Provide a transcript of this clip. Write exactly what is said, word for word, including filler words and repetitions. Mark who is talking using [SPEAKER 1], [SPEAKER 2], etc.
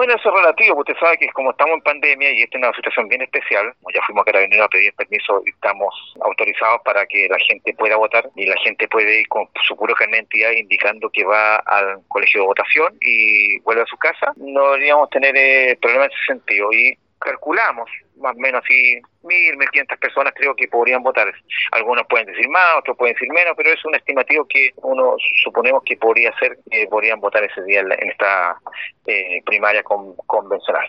[SPEAKER 1] Bueno, eso es relativo, porque usted sabe que como estamos en pandemia y esta es una situación bien especial, como ya fuimos a Carabineros a pedir permiso y estamos autorizados para que la gente pueda votar y la gente puede ir con su puro carnet de identidad indicando que va al colegio de votación y vuelve a su casa, no deberíamos tener eh, problemas en ese sentido. Y calculamos más o menos así mil, mil quinientas personas creo que podrían votar. Algunos pueden decir más, otros pueden decir menos, pero es un estimativo que uno suponemos que podría ser, eh, podrían votar ese día en, la, en esta eh, primaria con, convencional.